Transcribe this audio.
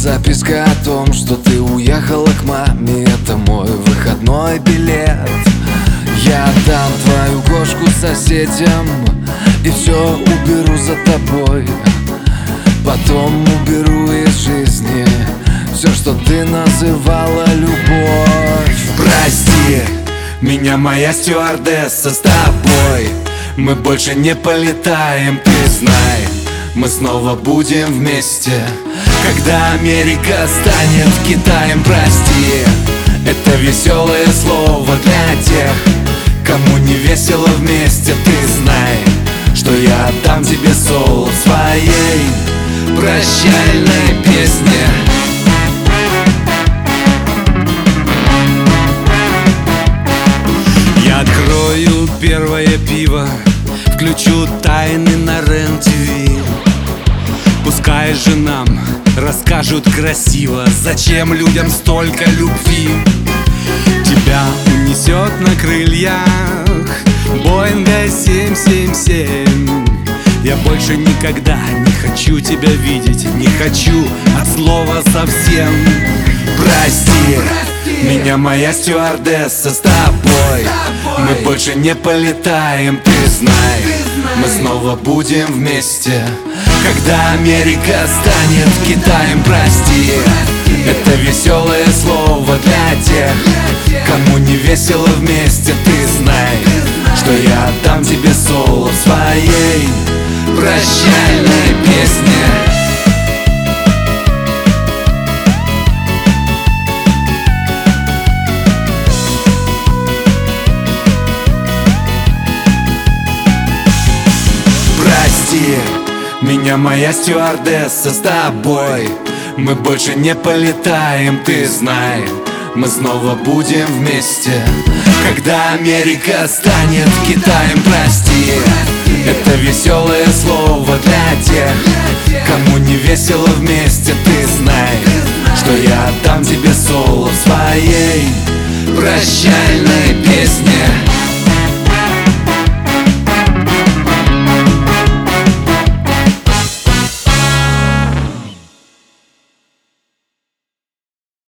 записка о том, что ты уехала к маме. Это мой выходной билет. Я отдам твою кошку соседям и все уберу за тобой. Потом уберу из жизни все, что ты называла любовь. Прости меня, моя стюардесса, с тобой мы больше не полетаем, ты знай. Мы снова будем вместе, когда Америка станет Китаем. Прости, это веселое слово для тех, кому не весело вместе. Ты знай, что я отдам тебе соло в своей прощальной песне. Я открою первое пиво, включу тайны на РЕН-ТВ. Пускай же нам расскажут красиво, зачем людям столько любви. Тебя унесет на крыльях Боинга 777. Я больше никогда не хочу тебя видеть, не хочу от слова совсем. Прости меня, моя стюардесса, с тобой мы больше не полетаем, ты знай. Мы снова будем вместе, когда Америка станет Китаем. Прости, это веселое слово для тех, кому не весело вместе. Ты знай, что я отдам тебе соло в своей прощальной песне. Прости меня, моя стюардесса, с тобой мы больше не полетаем, ты знай. Мы снова будем вместе, когда Америка станет Китаем. Прости, это веселое слово для тех, кому не весело вместе. Ты знай, что я отдам тебе соло в своей прощальной песне.